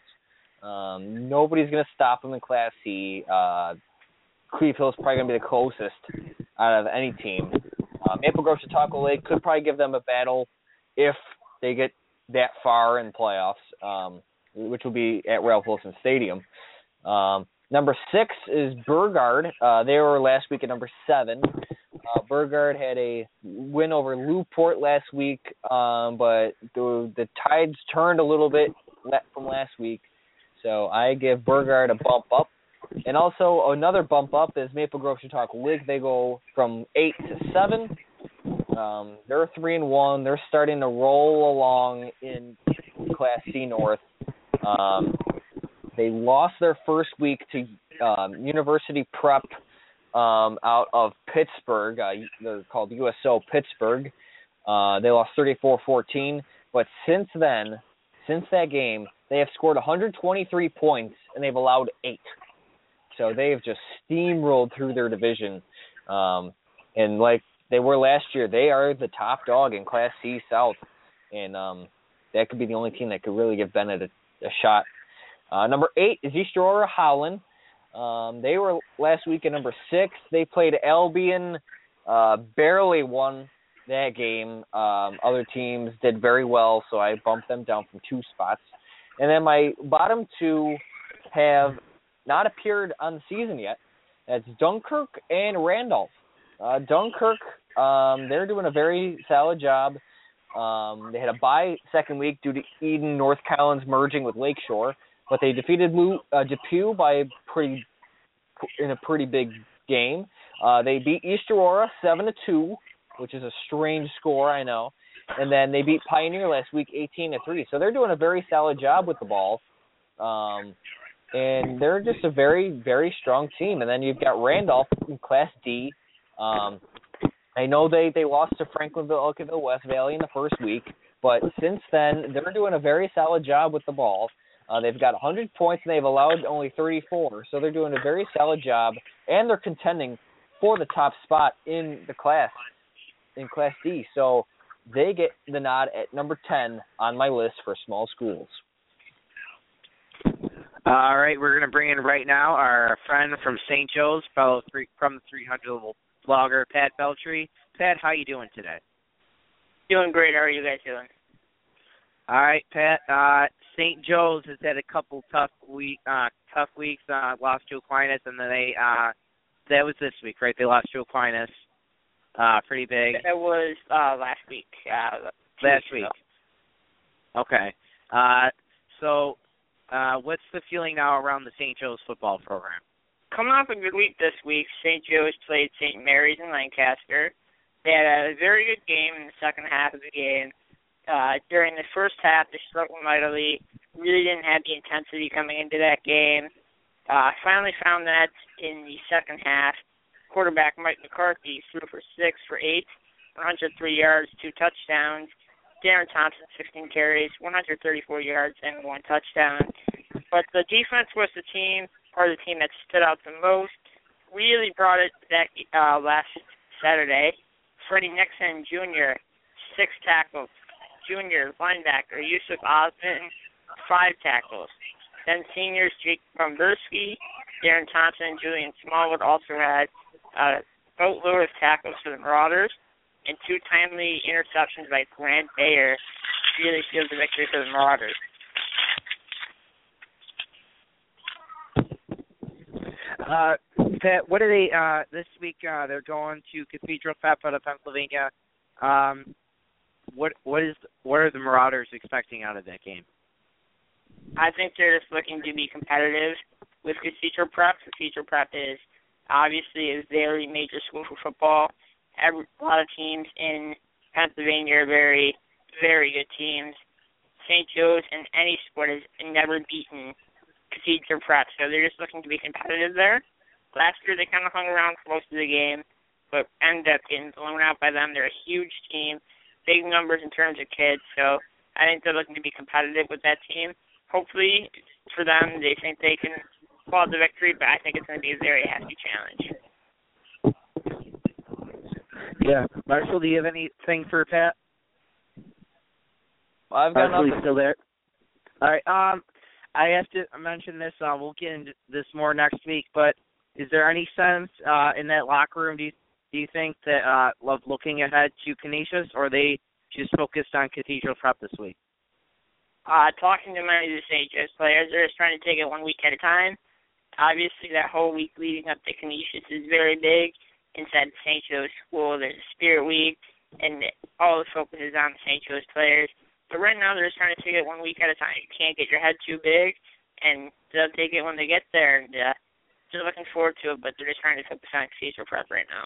Um, nobody's going to stop them in Class C. Uh, Cleve Hill's probably going to be the closest out of any team. Uh, Maple Grove Chautauqua Lake could probably give them a battle if they get that far in playoffs, um, which will be at Ralph Wilson Stadium. Um, number six is Burgard. Uh, they were last week at number seven. Uh, Burgard had a win over Newport last week, um, but the the tides turned a little bit from last week, so I give Burgard a bump up. And also another bump up is Maple Grove Chautauqua League. They go from eight to seven. Um, they're three and one. They're starting to roll along in Class C North. Um, they lost their first week to um, University Prep um, out of Pittsburgh. Uh, they're called U S O Pittsburgh. Uh, they lost thirty-four fourteen. But since then, since that game, they have scored one hundred twenty-three points and they've allowed eight. So they have just steamrolled through their division. Um, and like they were last year, they are the top dog in Class C South. And um, that could be the only team that could really give Bennett a, a shot. Uh, number eight is East Aurora Howland. Um, they were last week at number six. They played Albion, uh, barely won that game. Um, other teams did very well, so I bumped them down from two spots. And then my bottom two have not appeared on the season yet. That's Dunkirk and Randolph. Uh, Dunkirk, um, they're doing a very solid job. Um, they had a bye second week due to Eden North Collins merging with Lakeshore, but they defeated Lou, uh, Depew by pretty in a pretty big game. Uh, they beat East Aurora seven to two, which is a strange score, I know. And then they beat Pioneer last week eighteen to three. So they're doing a very solid job with the ball. Um, and they're just a very, very strong team. And then you've got Randolph in Class D. Um, I know they, they lost to Franklinville, Elkville, West Valley in the first week, but since then, they're doing a very solid job with the ball. Uh, they've got one hundred points, and they've allowed only thirty-four, so they're doing a very solid job, and they're contending for the top spot in the class, in Class D. So they get the nod at number ten on my list for small schools. All right, we're going to bring in right now our friend from Saint Joe's, fellow three, from the three hundred level blogger, Pat Beltry. Pat, how you doing today? Doing great. How are you guys doing? All right, Pat. Uh, Saint Joe's has had a couple tough week, uh, tough weeks. Uh, lost to Aquinas, and then they uh, that was this week, right? They lost to Aquinas, uh, pretty big. That was uh, last week. Uh, last week. Ago. Okay. Uh, so. Uh, what's the feeling now around the Saint Joe's football program? Coming off a good week this week, Saint Joe's played Saint Mary's in Lancaster. They had a very good game in the second half of the game. Uh, during the first half, they struggled mightily, really didn't have the intensity coming into that game. Uh, finally found that in the second half. Quarterback Mike McCarthy threw for six for eight, one hundred three yards, two touchdowns. Darren Thompson, sixteen carries, one hundred thirty-four yards, and one touchdown. But the defense was the team, or the team that stood out the most. Really brought it back uh, last Saturday. Freddie Nixon, Junior, six tackles. Junior linebacker Yusuf Osman, five tackles. Then seniors Jake Bromberski, Darren Thompson, and Julian Smallwood also had a boatload of tackles for the Marauders. And two timely interceptions by Grant Bayer really sealed the victory for the Marauders. Uh, Pat, what are they, uh, this week, uh, they're going to Cathedral Prep out of Pennsylvania. Um, what, what is, what are the Marauders expecting out of that game? I think they're just looking to be competitive with Cathedral Prep. Cathedral Prep is obviously a very major school for football. Every, a lot of teams in Pennsylvania are very, very good teams. Saint Joe's in any sport has never beaten Cathedral Prep, so they're just looking to be competitive there. Last year they kind of hung around for most of the game, but ended up getting blown out by them. They're a huge team, big numbers in terms of kids, so I think they're looking to be competitive with that team. Hopefully for them, they think they can pull out the victory, but I think it's going to be a very hefty challenge. Yeah. Marshall, do you have anything for Pat? I've got Marshall, nothing. Still there? All right. Um, I have to mention this. Uh, we'll get into this more next week, but is there any sense uh, in that locker room, do you, do you think, that uh, love looking ahead to Canisius, or are they just focused on Cathedral Prep this week? Uh, talking to many of the Saint Joe's players, they're just trying to take it one week at a time. Obviously, that whole week leading up to Canisius is very big. inside the Saint Joe's school. There's a Spirit Week, and all the focus is on the Saint Joe's players. But right now, they're just trying to take it one week at a time. You can't get your head too big, and they'll take it when they get there. And uh, just looking forward to it, but they're just trying to focus on cathedral prep right now.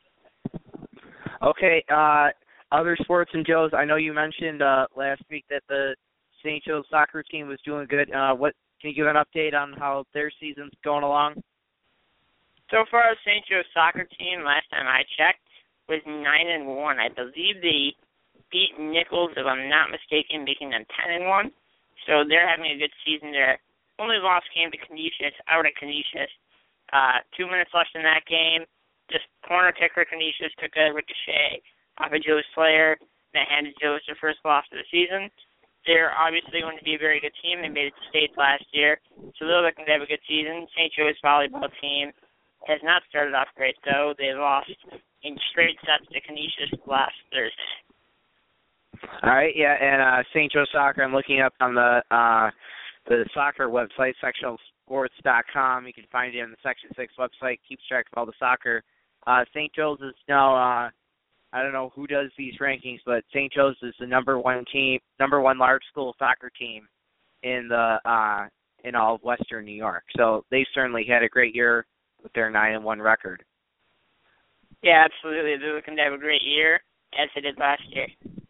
Okay, uh, other sports and Joe's, I know you mentioned uh, last week that the Saint Joe's soccer team was doing good. Uh, what can you give an update on how their season's going along? So far, the Saint Joe's soccer team, last time I checked, was nine and one. I believe they beat Nichols, if I'm not mistaken, making them ten and one. So they're having a good season there. Only loss came to Canisius, out at Canisius. Uh, two minutes left in that game. Just corner kicker Canisius took a ricochet off of Joe's player that handed Joe's their first loss of the season. They're obviously going to be a very good team. They made it to states last year, so they're looking to have a good season. Saint Joe's volleyball team has not started off great, though. They lost in straight sets to Canisius last Thursday. All right, yeah, and uh, Saint Joe's Soccer, I'm looking up on the uh, the soccer website, sectional sports dot com. You can find it on the Section six website, keeps track of all the soccer. Uh, Saint Joe's is now, uh, I don't know who does these rankings, but Saint Joe's is the number one team, number one large school soccer team in the uh, in all of Western New York. So they certainly had a great year with their nine and one record. Yeah, absolutely. They're looking to have a great year, as they did last year.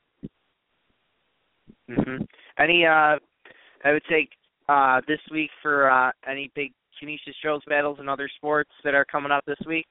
Mm-hmm. Any, uh, I would say, uh, this week for uh, any big Canisius Joe's battles and other sports that are coming up this week?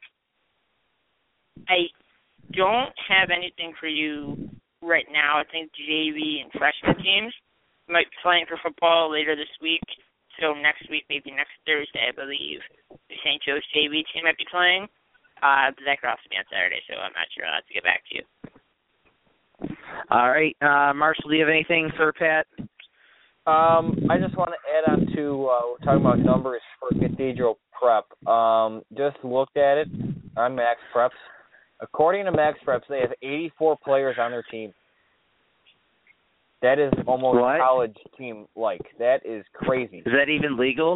I don't have anything for you right now. I think J V and freshman teams might be playing for football later this week. So next week, maybe next Thursday, I believe, the Saint Joe's J V team might be playing. Uh, but that could also be on Saturday, so I'm not sure. I'll have to get back to you. All right. Uh, Marshall, do you have anything for Pat? Um, I just want to add on to, uh, we're talking about numbers for Cathedral Prep. Um, just looked at it on Max Preps. According to Max Preps, they have eighty-four players on their team. That is almost what? college team-like. That is crazy. Is that even legal?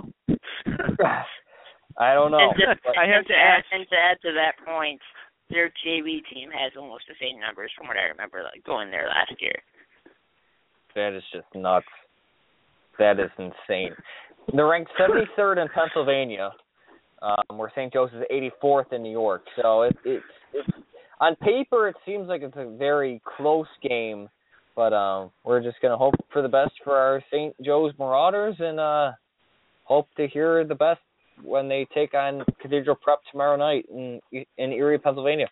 I don't know. And just, I have and to to add, ask. and to add to that point, their J V team has almost the same numbers from what I remember, like going there last year. That is just nuts. That is insane. They're ranked seventy-third in Pennsylvania, um, where Saint Joe's is eighty-fourth in New York. So it, it's it's on paper it seems like it's a very close game, but um, we're just gonna hope for the best for our Saint Joe's Marauders and uh, hope to hear the best when they take on Cathedral Prep tomorrow night in in Erie, Pennsylvania.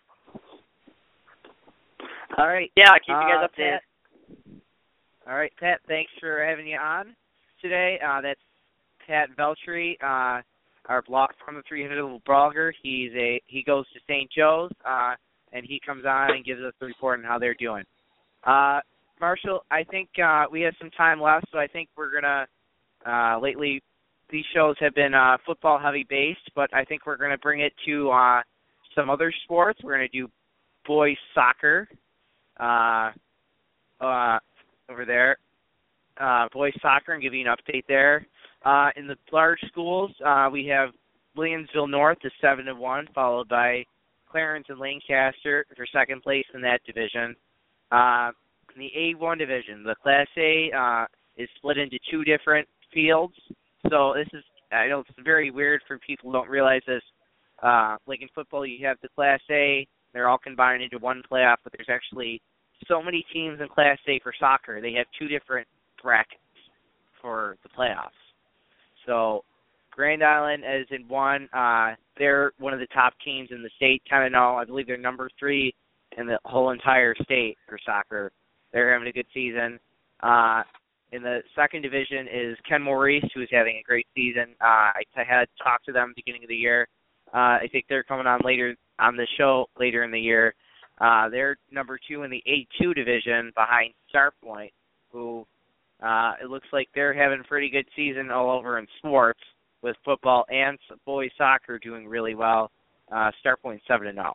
All right. Yeah, I'll keep uh, you guys updated. Pat, all right, Pat, thanks for having you on today. Uh, that's Pat Veltri, uh, our blog from the three-hundred blogger. He's a he goes to Saint Joe's, uh, and he comes on and gives us a report on how they're doing. Uh, Marshall, I think uh, we have some time left, so I think we're gonna uh, lately. These shows have been uh, football heavy based, but I think we're gonna bring it to uh, some other sports. We're gonna do boys soccer uh, uh, over there. Uh, boys soccer and give you an update there. Uh, in the large schools, uh, we have Williamsville North is seven and one, followed by Clarence and Lancaster for second place in that division. Uh, in the A one division, the Class A uh, is split into two different fields. So this is, I know it's very weird for people who don't realize this. Uh, like in football, you have the Class A, they're all combined into one playoff, but there's actually so many teams in Class A for soccer. They have two different brackets for the playoffs. So Grand Island is in one. Uh, they're one of the top teams in the state. Kind of know. I believe they're number three in the whole entire state for soccer. They're having a good season. Uh, in the second division is Kenmore East, who is having a great season. Uh, I, I had talked to them at the beginning of the year. Uh, I think they're coming on later on the show later in the year. Uh, they're number two in the A two division behind Starpoint, who uh, it looks like they're having a pretty good season all over in sports with football and boys soccer doing really well. Uh, Starpoint seven and zero.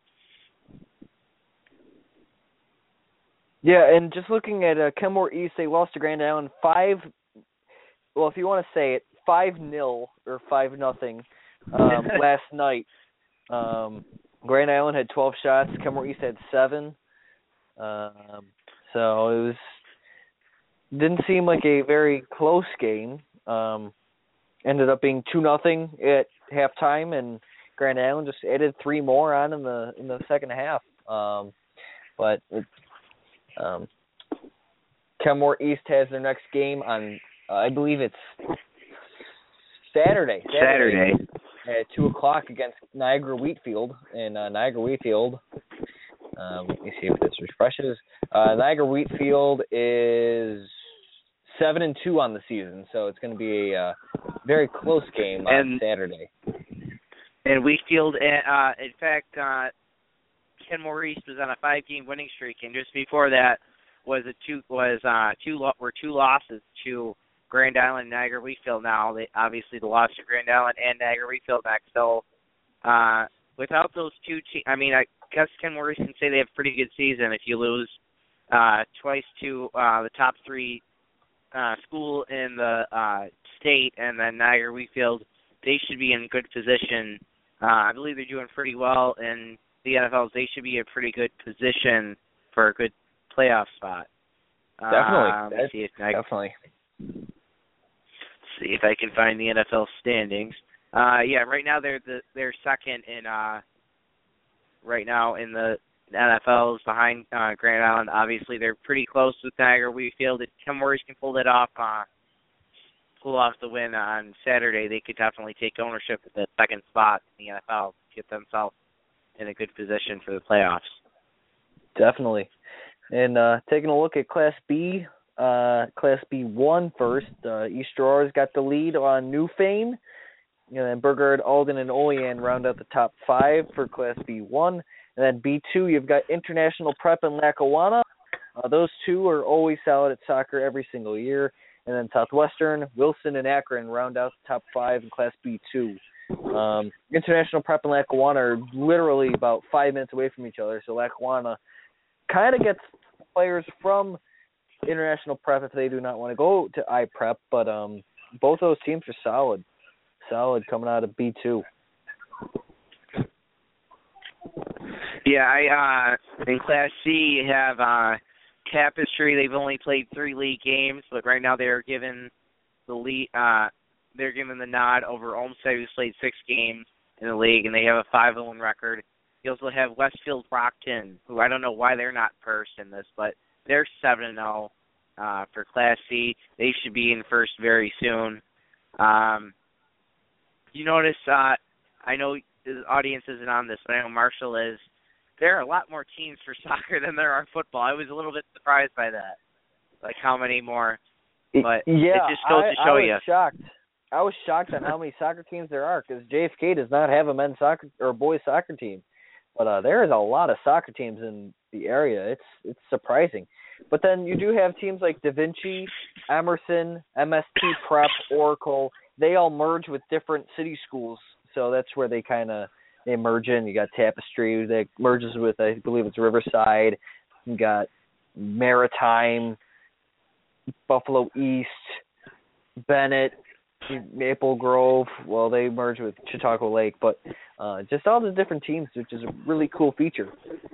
Yeah, and just looking at uh, Kenmore East, they lost to Grand Island five. Well, if you want to say it, five nil or five nothing um, last night. Um, Grand Island had twelve shots. Kenmore East had seven. Um, so it was didn't seem like a very close game. Um, ended up being two nothing at halftime, and Grand Island just added three more on in the in the second half. Um, but it, um, Kenmore East has their next game on, uh, I believe it's Saturday. Saturday. Saturday at two o'clock against Niagara Wheatfield. And uh, Niagara Wheatfield, um, let me see if this refreshes. Uh, Niagara Wheatfield is seven and two on the season, so it's going to be a uh, very close game on and, Saturday. And Wheatfield, uh, in fact, uh, Kenmore East was on a five-game winning streak, and just before that was a two was uh, two lo- were two losses to Grand Island and Niagara Wheatfield. Now, they, obviously, the loss to Grand Island and Niagara Wheatfield next. So, uh, without those two teams, I mean, I guess Kenmore East can say they have a pretty good season. If you lose uh, twice to uh, the top three uh, school in the uh, state, and then Niagara Wheatfield, they should be in good position. Uh, I believe they're doing pretty well in the N F L. They should be in a pretty good position for a good playoff spot. Definitely. Uh, let me see if I, Definitely. See if I can find the N F L standings. Uh, yeah, right now they're the they're second in uh right now in the N F L's behind uh, Grand Island. Obviously, they're pretty close with Niagara Wheatfield. If Kenmore can pull it off, uh, pull off the win on Saturday, they could definitely take ownership of the second spot in the N F L, get themselves in a good position for the playoffs. Definitely. And uh, taking a look at Class B, uh, Class B one first, uh, East Auror's got the lead on Newfane. And then Burgard, Alden, and Olean round out the top five for Class B one. And then B two, you've got International Prep and Lackawanna. Uh, those two are always solid at soccer every single year. And then Southwestern, Wilson, and Akron round out the top five in Class B two. Um, International Prep and Lackawanna are literally about five minutes away from each other, so Lackawanna kind of gets players from International Prep if they do not want to go to I Prep, but um, both those teams are solid, solid coming out of B two. Yeah, I uh, in Class C you have uh, Tapestry. They've only played three league games, but right now they're given the lead. Uh, they're given the nod over Olmsted, who's played six games in the league, and they have a five and one record. You also have Westfield Brockton, who I don't know why they're not first in this, but they're seven and zero uh, for Class C. They should be in first very soon. Um, you notice, uh, I know the audience isn't on this, but I know Marshall is. There are a lot more teams for soccer than there are football. I was a little bit surprised by that, like how many more. But yeah, it just goes I, to show I was you. shocked. I was shocked on how many soccer teams there are because J F K does not have a men's soccer or boys soccer team. But uh, there is a lot of soccer teams in the area. It's it's surprising. But then you do have teams like Da Vinci, Emerson, M S T Prep, Oracle. They all merge with different city schools, so that's where they kind of they merge in. You got Tapestry that merges with, I believe it's Riverside. You got Maritime, Buffalo East, Bennett, Maple Grove. Well, they merge with Chautauqua Lake, but uh, just all the different teams, which is a really cool feature.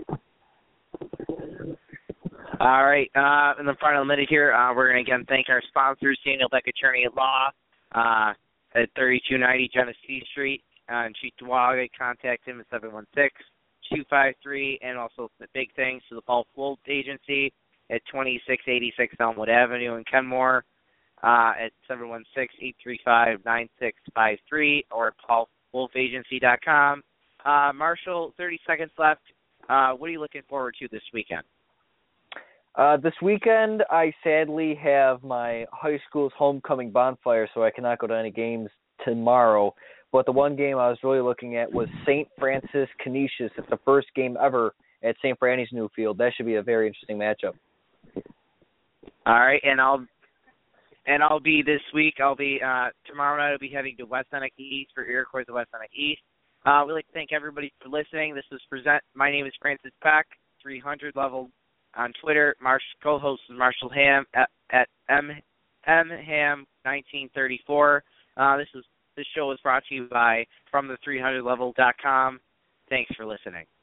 All right, uh, in the final minute here, uh, we're going to again thank our sponsors, Daniel Beck Attorney at Law uh, at thirty-two ninety Genesee Street uh, in Cheektowaga. Contact him at seven one six, two five three, and also the big thanks to the Paul Wolf Agency at twenty-six eighty-six Elmwood Avenue in Kenmore uh, at seven one six, eight three five, nine six five three or at paul wolf agency dot com. Uh, Marshall, thirty seconds left. Uh, what are you looking forward to this weekend? Uh, this weekend, I sadly have my high school's homecoming bonfire, so I cannot go to any games tomorrow. But the one game I was really looking at was Saint Francis Canisius. It's the first game ever at Saint Franny's new field. That should be a very interesting matchup. All right, and I'll and I'll be this week. I'll be uh, tomorrow night. I'll be heading to West Seneca East for Iroquois of West Seneca East. Uh, we'd like to thank everybody for listening. This was present. My name is Francis Peck, three hundred level on Twitter. Marsh co-host is Marshall Ham at, at M M Ham nineteen thirty-four. Uh, this is this show is brought to you by from the three hundred level dot com Thanks for listening.